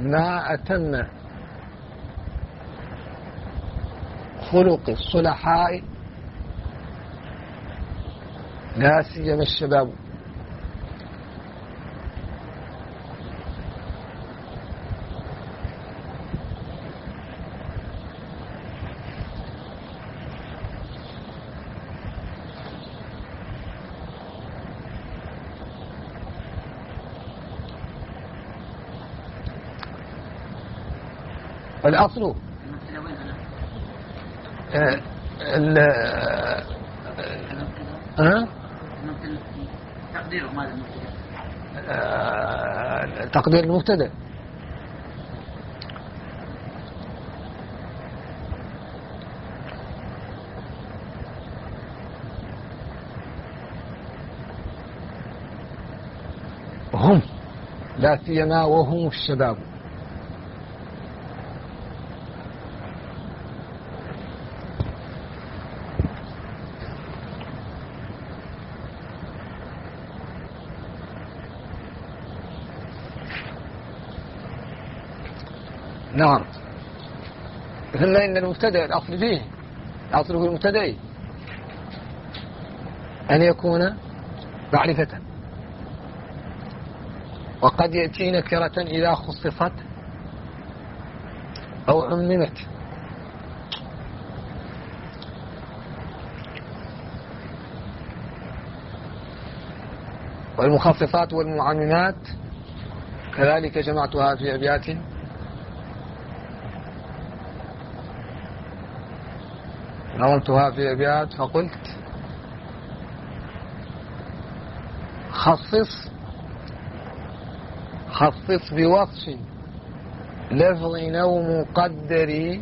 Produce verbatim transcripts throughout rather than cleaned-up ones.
ما أتم خلق الصلحاء لا سيما الشباب. الأصل ال ها تقدير ماذا تقدير المبتدأ. هم لا سيما وهم الشباب. نعم. ثم إن المبتدأ الأصل فيه الأصل في المبتدأ أن يكون معرفة، وقد يأتي نكرة إذا خصصت أو عممت. والمخصصات والمعممات كذلك جمعتها في أبيات نظمتها في أبيات فقلت: خصص خصص بوصف لفظ أو مقدر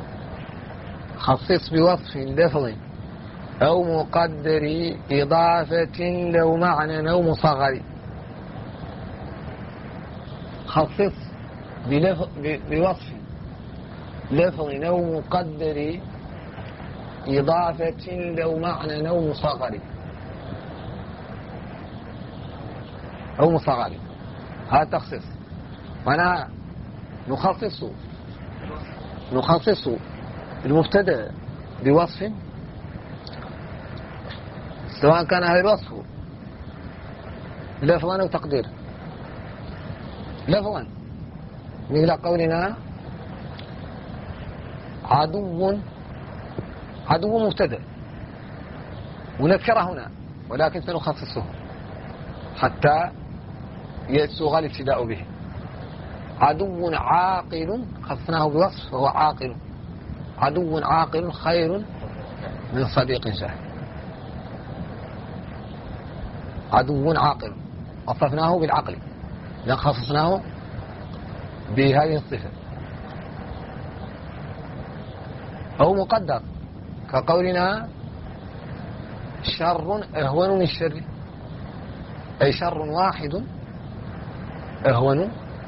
خصص بوصف لفظ أو مقدر إضافة لو معنى أو مصغر. خصص بوصف لفظ أو مقدر إضافة لو معنى أو مصغر أو مصغر. هذا تخصيص. وانا نخصص نخصص المبتدأ بوصف سواء كان هذا الوصف لفظا أو تقدير. لفظا مثل قولنا عدو عدو مبتدأ ونكره هنا، ولكن سنخصصه حتى يسوغ الابتداء به. عدو عاقل خصناه بوصف وهو عاقل. عدو عاقل خير من صديق جاهل. عدو عاقل وصفناه بالعقل لأن خصصناه بهذه الصفة. أو مقدر كقولنا شر أهون من الشر، أي شر واحد أهون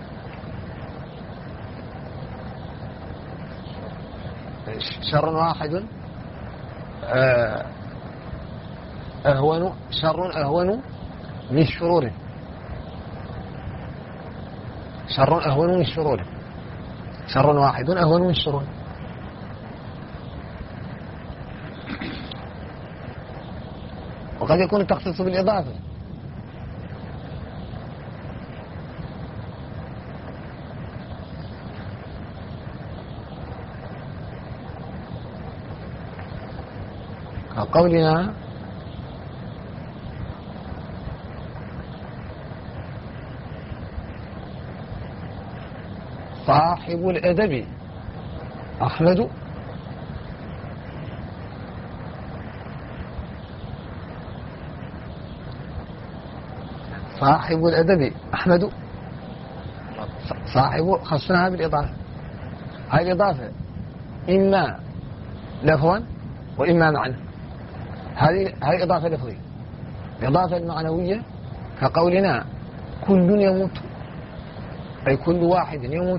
شر واحد أهون شر أهون من شرور شر أهون من شرور شر واحد أهون من شرور. وقد يكون التخصيص بالإضافة كقولنا صاحب الأدب أحمد صاحب الأدب أحمد. صاحب خصناها بالإضافة. هذه الإضافة إما لفظا وإما معنى. هذه هذه إضافة لفظية. الإضافة المعنوية كقولنا كل يموت، أي كل واحد يموت.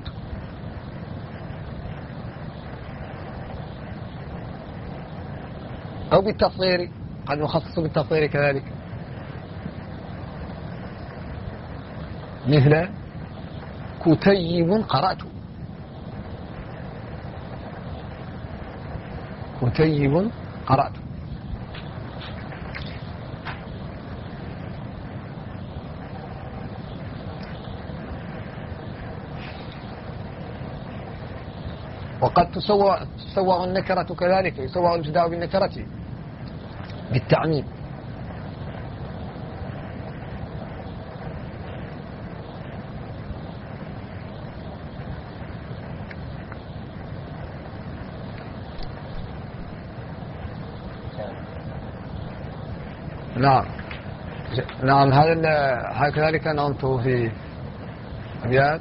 أو بالتصغير، قد نخصص بالتصغير كذلك، مثل كتيب قرأت. كتيب قرأت. وقد تسوى تسوى النكرة كذلك، يسوى الابتداء بالنكرة بالتعميم. نعم نعم هذا هكذلك نظمت في أبيات.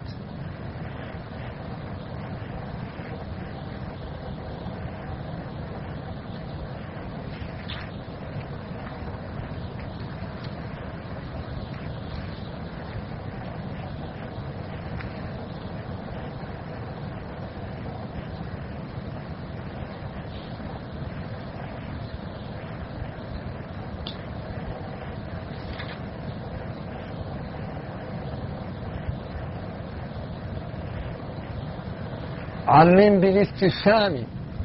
عمم بالاستفهام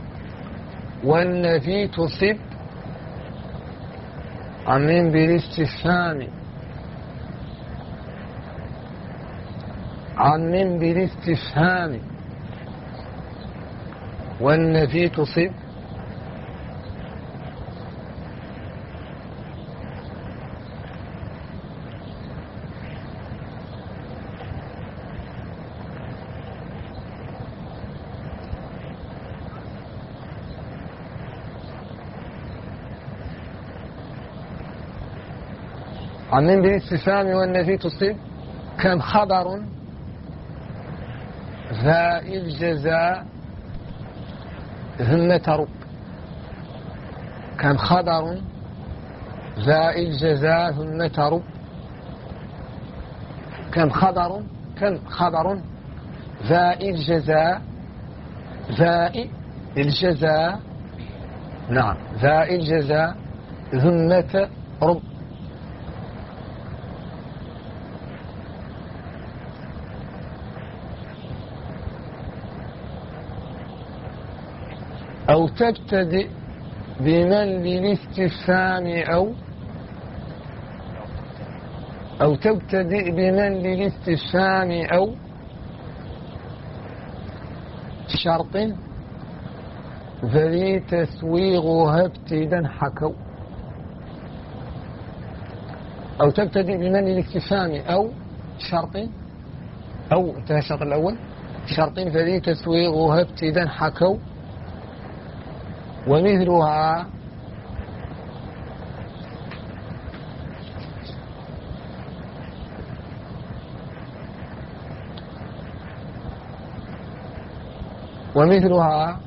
والنفي تصب. عمم بالاستفهام عمم بالاستفهام والنفي تصب. عمم بالاستفهام والنفي تصب كم خبر ذا الجزاء ثم ترب. كم خبر ذا الجزاء ثم ترب. كم خبر كم خبر ذا الجزاء ذا الجزاء نعم ذا الجزاء ثم ترب. أو تبتدئ بمن للاستفهام أو أو تبتدئ بمن للاستفهام أو شرط ذي تسويغها ابتدا حكوا. أو تبتدئ بمن للاستفهام أو شرط أو انتهى الشرط الأول شرط ذي تسويغها ابتدا حكوا. ومثلها ومثلها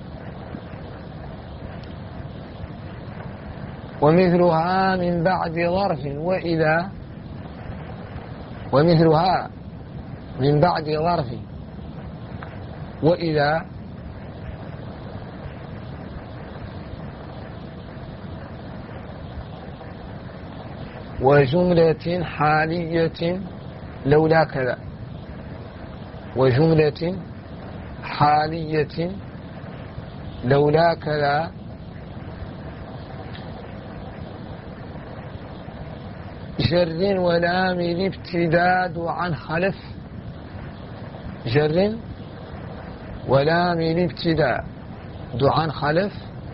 ومثلها من بعد ظرف وإذا ومثلها من بعد ظرف وإذا وجملة حالية لولا كذا. وجملة حالية لولا كذا جر ولام الابتداد عن خلف. جر ولام الابتداد عن خلف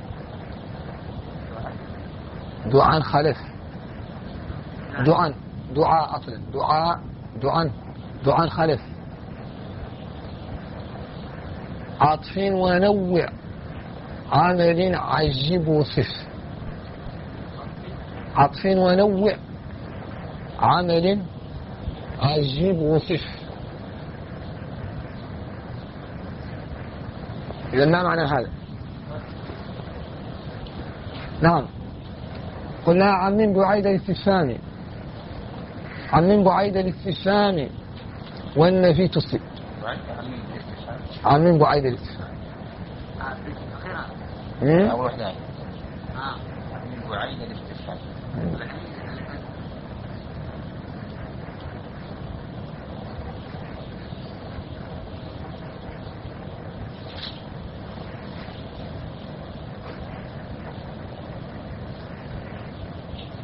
عن خلف دعاء دعاء أصلا دعاء دعاء دعاء خلف. عطف ونوع عمل عجب وصف. عطف ونوع عمل عجب وصف. إذا ما معنى هذا؟ نعم قلنا عمم بعيد الاستفهام عمم بعيد الاستفهام والنفي تصب. عمم بعيد الاستفهام أول واحدة عمم بعيد الاستفهام.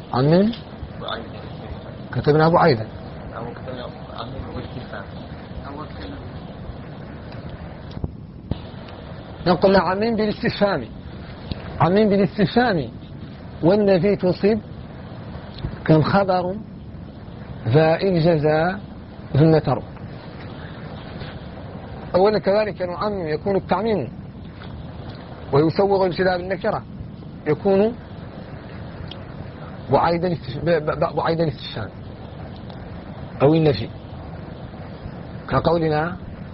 عمم بعيدا الاستفهام. كتبنا بعيدا أو كتبنا عمم بالاستفهام. نقول عمم بالاستفهام عمم بالاستفهام والنفي تصيب كم خبر ذا الجزاء ثم ترك. أولا كذلك نعمم يكون التعميم ويسوغ الابتداء بالنكرة يكون بعيد الاستفهام أو النفي كقولنا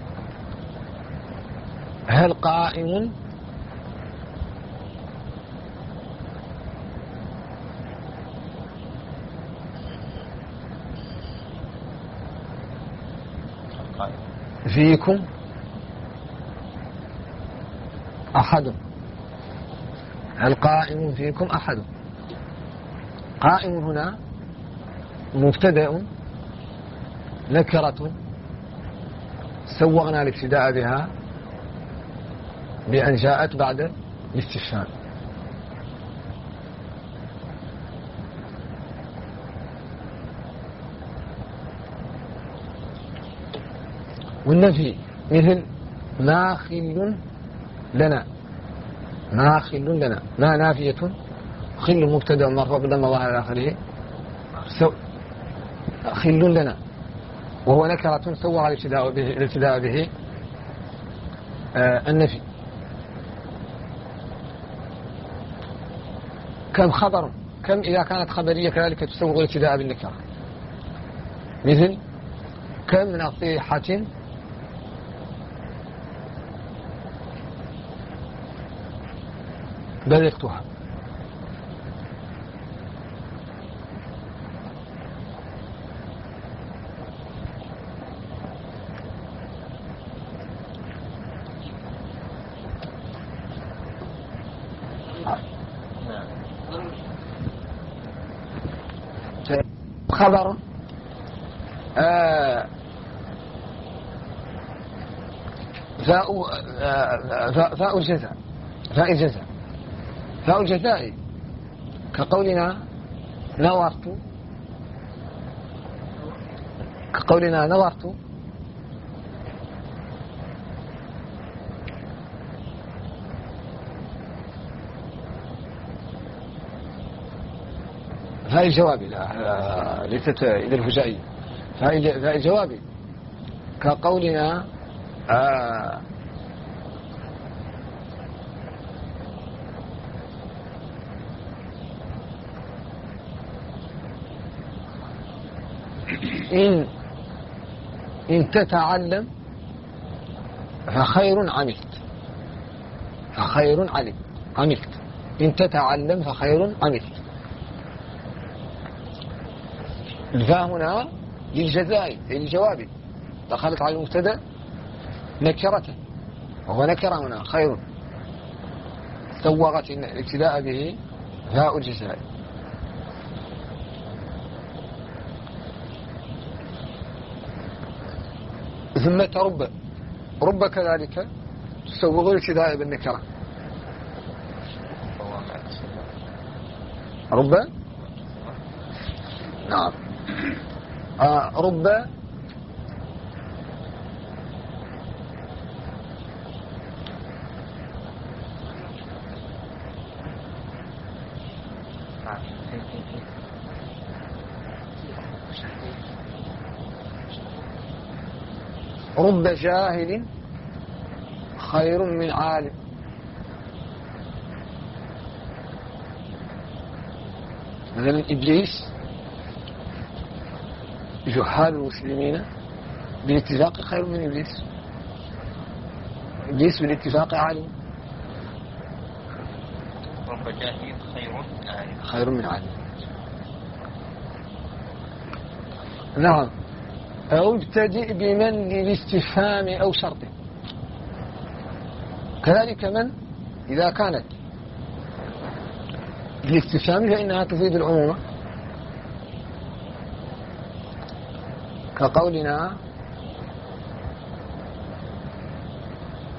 هل قائم فيكم أحد هل قائم فيكم أحد. قائم هنا مبتدأ نكرة سوغنا الابتداء بها بأن جاءت بعد الاستفهام. والنفي مثل ما خل لنا ما خل لنا ما نافية خل مبتدأ مرفوع بالضمة ظاهرة على آخره خل لنا وهو نكرة سوغ الابتداء به, الابتداء به آه النفي. كم خبر كم إذا كانت خبرية كذلك تسوغ الابتداء بالنكرة مثل كم نصيحة بلغتها. خبر آه فاء آه فاء الجزاء فاء الجزاء فاء الجزاء كقولنا نظرت كقولنا نظرت فاء الجواب لا ليست إذا الفجائية فاء الجواب كقولنا آه إن إن تتعلم فخير عملت فخير علم عملت إن تتعلم فخير عملت. الفاء هنا للجزاء للجواب دخلت على المبتدا نكرة وهو نكرة هنا خير سوغت الابتداء به فاء الجزاء. ثم رب رب كذلك تسوغ الابتداء بالنكرة رب نعم آه رب رب جاهل خير من عالم. مثلا إبليس جهال المسلمين بالاتفاق خير من إبليس إبليس بالاتفاق عالم. رب جاهل خير من عالم خير من عالم نعم. أو ابتدئ بمن للاستفهام أو شرط كذلك من إذا كانت للاستفهام فإنها تفيد العموم كقولنا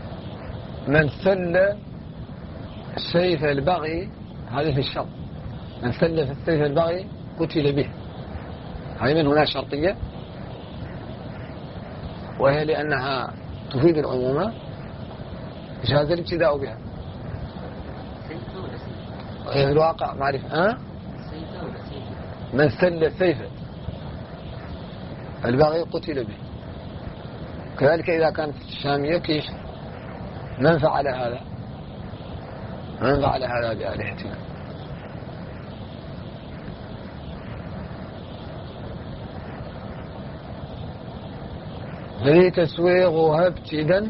من سل سيف البغي هذا في الشرط من سلف السيف البغي قتل به. هذه من هنا شرطية، وهي لأنها تفيد العمومة جاز الابتداء بها. في الواقع معرفة أه؟ من سل سيفا البغي قتل به. كذلك إذا كانت الشامية كيف؟ من فعل هذا؟ من فعل هذا بآلهتنا؟ ذي تسويغها ابتدا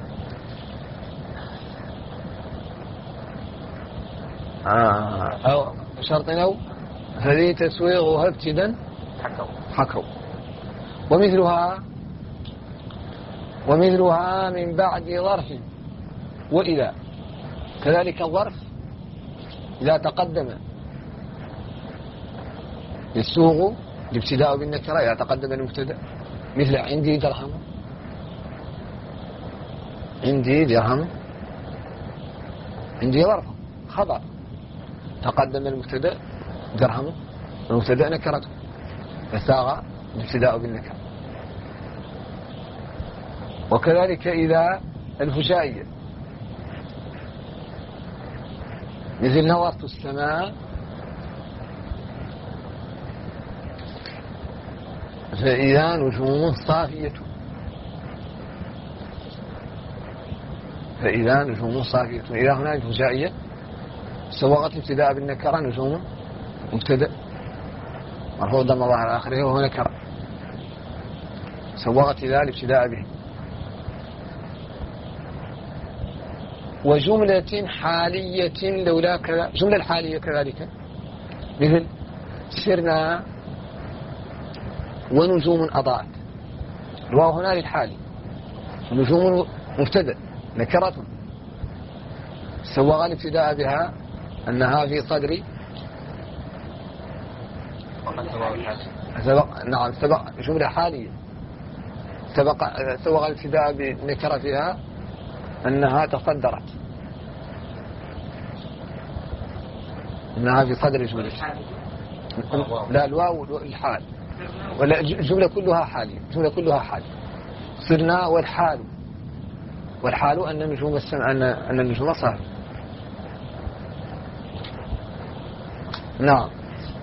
آه أو شرط أو فذي تسويغها ابتدا حكوا حكوا. ومثلها ومثلها من بعد ظرف وإذا. كذلك الظرف إذا تقدم يسوغ الابتداء بالنكرة إذا تقدم المبتدأ، مثل عندي درهم، عندي درهم، عندي ظرف خبر تقدم المبتدأ درهم، المبتدأ نكرته فساغ الابتداء بالنكرة. وكذلك إذا الفجائية مثل نظرت السماء فإذا نجوم صافية، فإذا نجوم صافية. إذا هنا الفجائية سوغت ابتداء بالنكرة نجوم مبتدأ مرفوع ضم ظاهر آخره وهو نكرة، سوغت إذا الابتداء به. وجملة حالية لولا كذا، جملة الحالية كذلك مثل سرنا ونجوم أضاءت. الواو هنا للحالي، نجوم مبتدأ نكرة سوغ الابتداء بها أنها في صدر سبق. نعم سبق جملة حالية سبق سوغ الابتداء بنكرة فيها أنها تصدرت، أنها في صدر جملة. لا الواو الحال ولا الجملة كلها حالية، الجملة كلها حالية. صرنا والحال، والحال أن النجوم السماء أن أن النجوم صار. نعم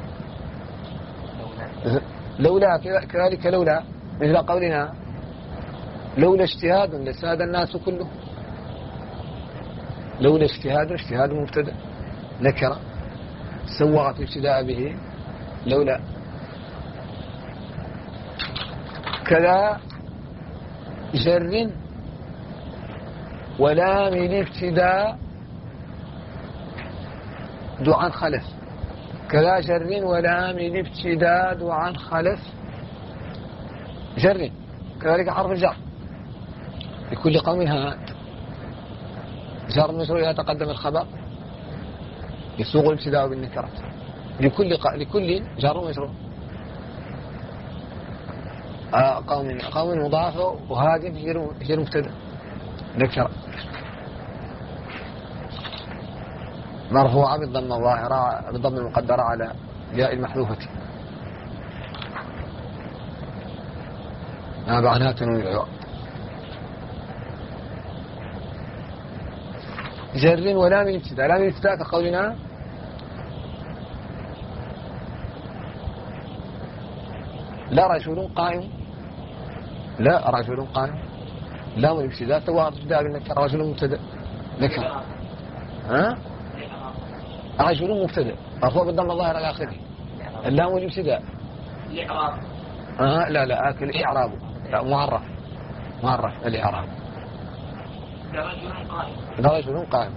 لولا كذلك لولا مثل قولنا لولا اجتهاد لساد الناس كله. لولا اجتهاد، اجتهاد مبتدأ نكرة سوغت الابتداء به لولا. كذا جر ولام الابتداء دعاء خلف. كذا جر ولام الابتداء دعاء خلف. جر كذلك حرف الجر لكل قوم هاد. جار مجرور إذا تقدم الخبر يسوغ الابتداء بالنكرة لكل ق... لكل جار مجرور. آه قوم قوم مضاف وهاد غير مبتدأ نكرة مرفوعة بالضمة الظاهرة بالضمة المقدرة على ياء المحذوفة ما بعناها تنوين العوض. جر ولام الابتداء. لام الابتداء كقولنا لا رجل قائم، لا رجل قائم. لام الابتداء سواء ابتداء بالنكرة رجل مبتدأ نكرة. ها رجل مبتدأ مرفوع بالضمة الظاهرة على آخره. اللام الابتداء الإعراب آه لا لا آكل الإعراب لا معرف معرف الإعراب. لا رجل قائم.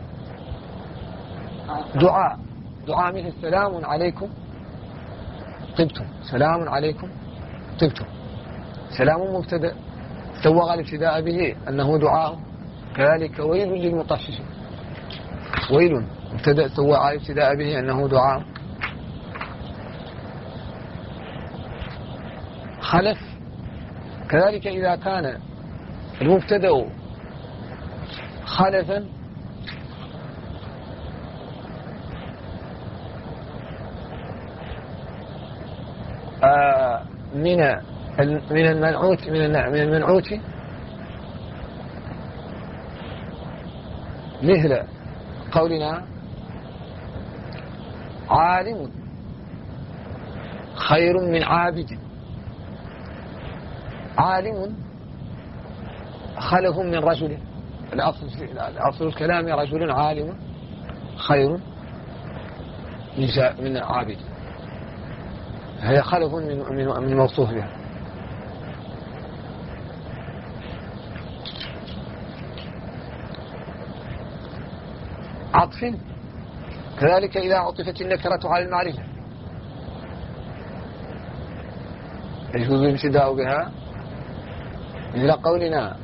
دعاء دعاء مثل سلام عليكم طبتم. سلام عليكم طبتم. سلام مبتدأ سوغ الابتداء به أنه دعاء. كذلك ويل للمطففين. ويل مبتدأ سوغ الابتداء به أنه دعاء. خلف كذلك إذا كان المبتدأ خلفا آه من من المنعوت من من المنعوت مثل قولنا عالم خير من عابد. عالم خلف من رجل، الأصل الأصل الكلام رجل عالم خير من من عابد، هي خلف من من من موصوف بها. عطف كذلك إذا عطفت النكرة على المعرفة يجوز الابتداء بها، مثل قولنا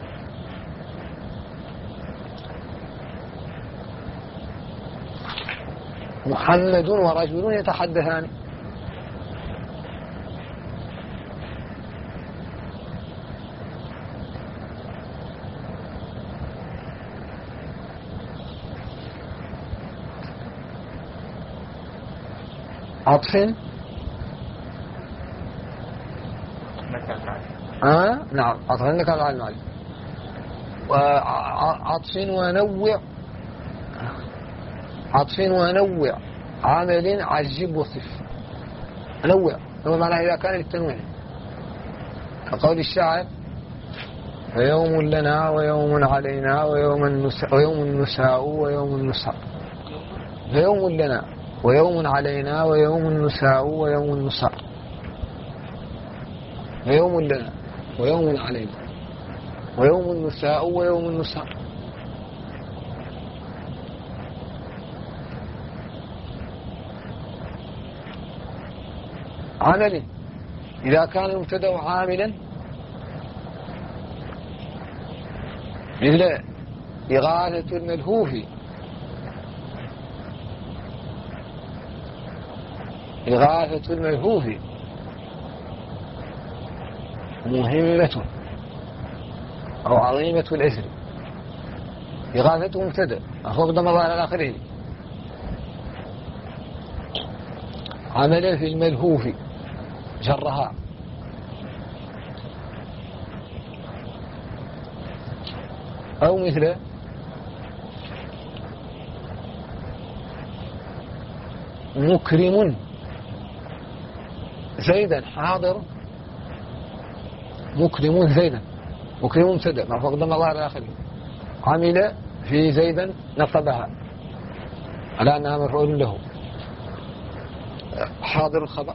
محمد ورجل يتحدثان. عطف آه نعم عطف النكرة على المعرفة. وعطف ونوع عطف ونوع عمل عجب وصف. نوع هو معناه إذا كان للتنويع، كقول الشاعر فيوم لنا ويوم علينا ويوم النساء ويوم النساء ويوم النساء. فيوم لنا ويوم علينا ويوم النساء ويوم النساء. ويوم لنا ويوم علينا ويوم النساء ويوم النساء. عمل إذا كان المبتدأ عاملا مثل إغاثة الملهوف. إغاثة الملهوف مهمة أو عظيمة الأجر. إغاثته مبتدأ أخوض ضم الله على آخره. عمل في الملهوف جرها. أو مثل مكرم زيدا حاضر. مكرم زيدا مكرم مبتدأ مرفوع ضم الله على آخره. عمل في زيدا نصبها على أنها مفعول له. حاضر الخبر.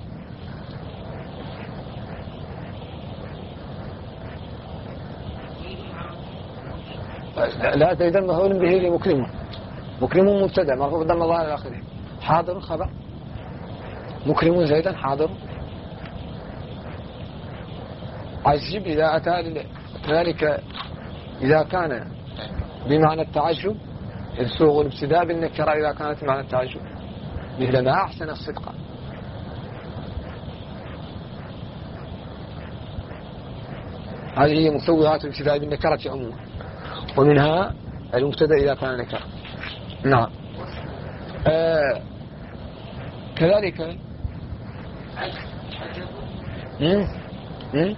لا زيدا مفعول به لمكرم. مكرم مبتدأ مرفوع ضم الله على آخره. حاضر الخبر. مكرم زيدا حاضر. عجب إذا أتى كذلك إذا كان بمعنى التعجب يسوغ الابتداء بالنكرة إذا كانت بمعنى التعجب، مثل ما أحسن الصدق. هذه هي مسوغات الابتداء بالنكرة عموما، ومنها المبتدأ إذا كان نكرة. نعم. آه كذلك مم؟ مم؟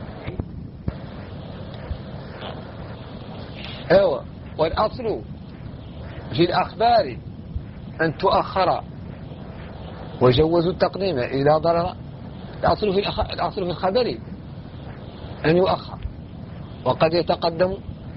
ايوه. والاصل في الاخبار ان تؤخر وجوزوا التقديم اذا ضرر. الاصل في الأخ... الاصل في الخبر ان يؤخر، وقد يتقدم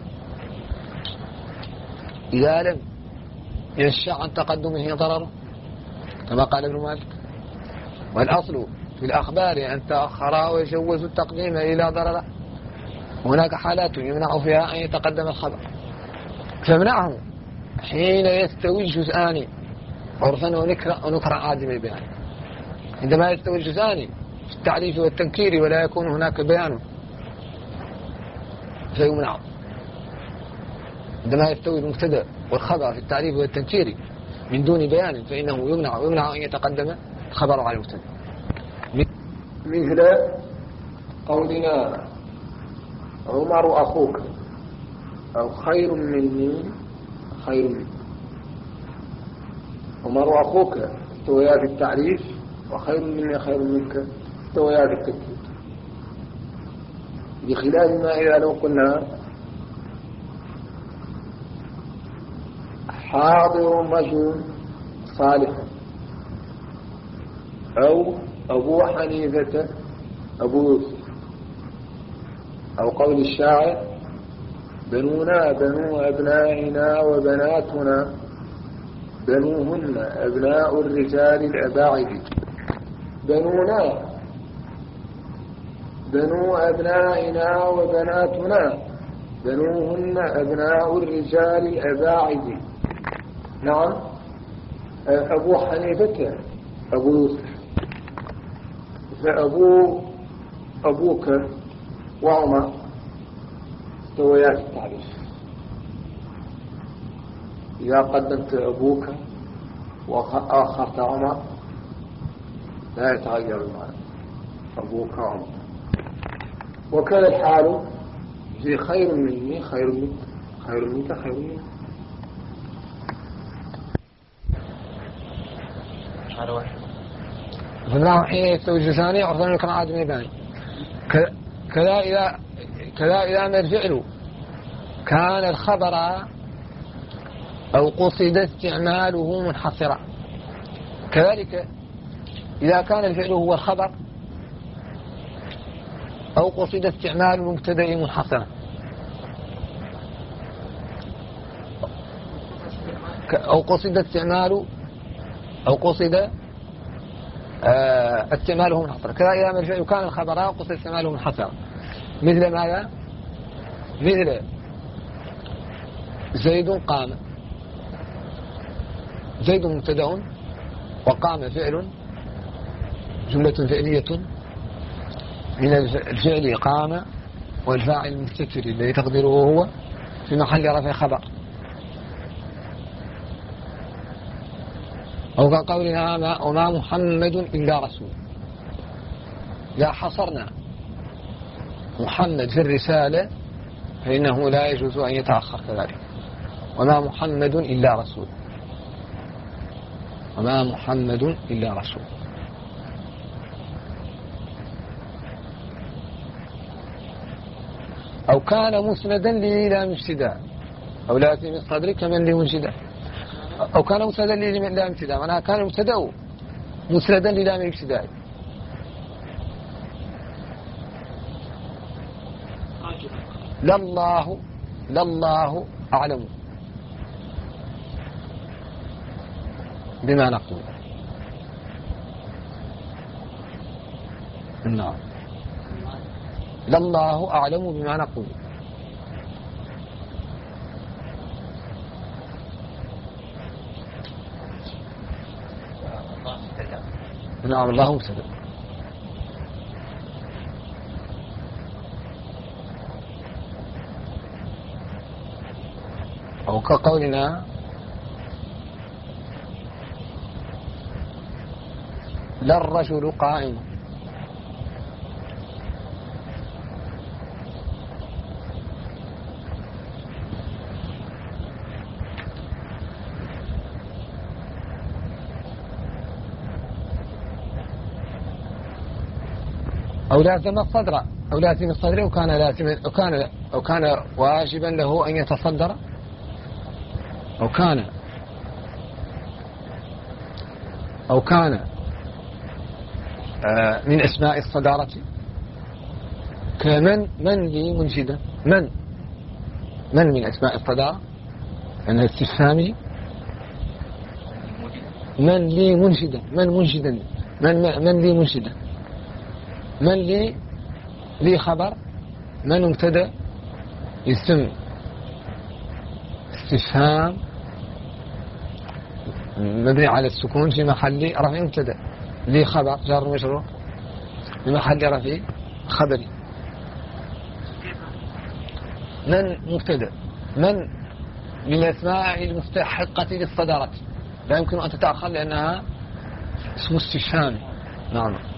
اذا لم يشع عن تقدمه ضرر كما قال ابن مالك. والاصل في الاخبار ان تؤخر ويجوزوا التقديم اذا ضرر. هناك حالات يمنع فيها أن يتقدم الخبر، فمنعه حين يستوي الجزآن عرفا ونكرة ونكرة عادم البيان. عندما يستوي الجزآن في التعريف والتنكير ولا يكون هناك بيان فيمنع. عندما يستوي المبتدأ والخبر في التعريف والتنكير من دون بيان فإنه يمنع ويمنع أن يتقدم الخبر على المبتدأ. مثل قولنا عمر أخوك أو خير مني خير مني. عمر أخوك استويا في التعريف وخير مني خير منك مستويات التكليف، بخلاف ما إذا لو قلنا حاضر رجل صالح أو أبو حنيفة أبو يوسف، أو قول الشاعر بنونا بنو أبنائنا وبناتنا بنوهن أبناء الرجال الأباعد. بنونا بنو أبنائنا وبناتنا بنوهن أبناء الرجال الأباعد. نعم. أبو حنيفة أبو يوسف، فأبو أبوك وعمر مستويات التعريف. إذا قدمت أبوك وآخرت عمر لا يتغير المعنى، أبوك عمر. وكان الحال في خير مني خير منك خير منك خير منك. هذا واحد. فالله حين يستوي الجساني عرضان لكم عادم يباني. كذا إذا كذا إذا ما الفعل كان الخبر أو قصد استعماله منحصرا. كذلك إذا كان الفعل هو الخبر أو قصد استعمال المبتدأ منحصرا، أو قصد استعمال أو قصد استعماله منحصرا. كذا إذا ما الفعل كان الخبر أو قصد استعماله منحصرا. مثل ماذا؟ مثل زيد قام. زيد مبتدأ وقام فعل، جملة فعلية من الفعل قام، والفاعل المستتر الذي تقديره هو في محل رفع خبر. أو كقولنا وما محمد إلا رسول. لا حصرنا محمد في الرسالة فإنه لا يجوز أن يتأخر كذلك. وما محمد إلا رسول، وما محمد إلا رسول. أو كان مسندا للا مبتدا، أو لازم الصدر كمن لمنشدا. أو كان مسندا للا مبتدا، معناها كان المبتدا مسندا للا مبتدا. لله لله أعلم بما نقول. نعم. لله أعلم بما نقول. نعم. الله مبتدأ. أو كقولنا لا الرجل قائم. أو لازم الصدر، أو لازم الصدر وكان لازم أو كان أو كان واجبا له أن يتصدر، أو كان أو كان من أسماء الصدارة كمن من لي منشدا. من من من أسماء الصدارة أنها استفهامي. من لي منشدا، من منشدا، من من لي منشدا. من لي لي خبر، من مبتدا اسم استفهام مبني على السكون في محل رفع مبتدا. لي خبر جار مجرور في محل رفع خبري. من مبتدا. من من الأسماء المستحقة للصدارة لا يمكن أن تتأخر لأنها اسم استفهام. نعم.